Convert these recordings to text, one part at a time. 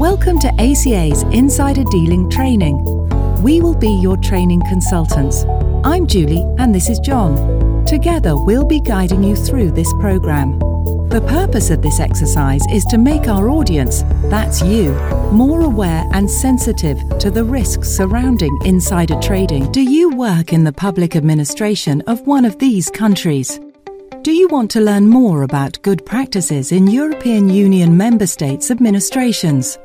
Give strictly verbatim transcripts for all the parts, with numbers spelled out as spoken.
Welcome to A C A's Insider Dealing Training. We will be your training consultants. I'm Julie and this is John. Together we'll be guiding you through this program. The purpose of this exercise is to make our audience, that's you, more aware and sensitive to the risks surrounding insider trading. Do you work in the public administration of one of these countries? Do you want to learn more about good practices in European Union member states' administrations?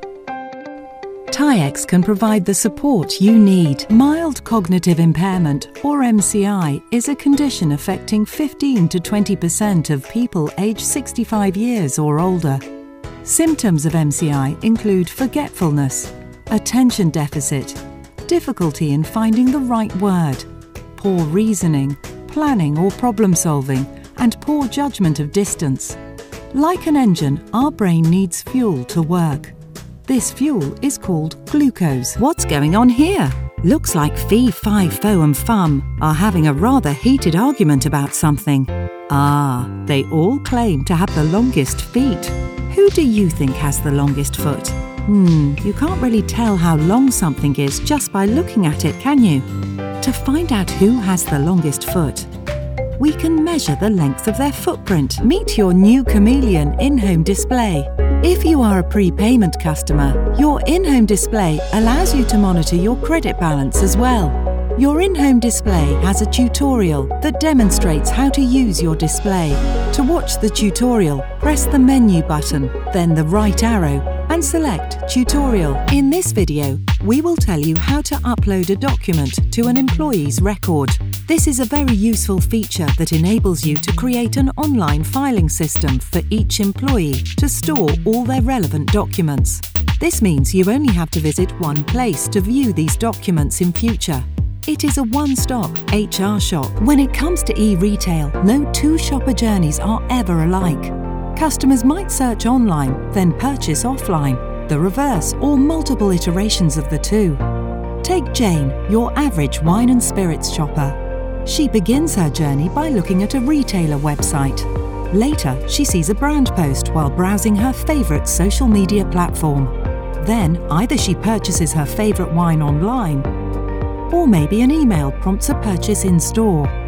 TAIEX can provide the support you need. Mild cognitive impairment, or M C I, is a condition affecting fifteen to twenty percent of people aged sixty-five years or older. Symptoms of M C I include forgetfulness, attention deficit, difficulty in finding the right word, poor reasoning, planning or problem solving, and poor judgment of distance. Like an engine, our brain needs fuel to work. This fuel is called glucose. What's going on here? Looks like Fee, Fi, Fo and Fum are having a rather heated argument about something. Ah, they all claim to have the longest feet. Who do you think has the longest foot? Hmm, you can't really tell how long something is just by looking at it, can you? To find out who has the longest foot, we can measure the length of their footprint. Meet your new Chameleon in-home display. If you are a prepayment customer, your in-home display allows you to monitor your credit balance as well. Your in-home display has a tutorial that demonstrates how to use your display. To watch the tutorial, press the menu button, then the right arrow, and select Tutorial. In this video, we will tell you how to upload a document to an employee's record. This is a very useful feature that enables you to create an online filing system for each employee to store all their relevant documents. This means you only have to visit one place to view these documents in future. It is a one-stop H R shop. When it comes to e-retail, no two shopper journeys are ever alike. Customers might search online, then purchase offline, the reverse, or multiple iterations of the two. Take Jane, your average wine and spirits shopper. She begins her journey by looking at a retailer website. Later, she sees a brand post while browsing her favourite social media platform. Then, either she purchases her favourite wine online, or maybe an email prompts a purchase in store.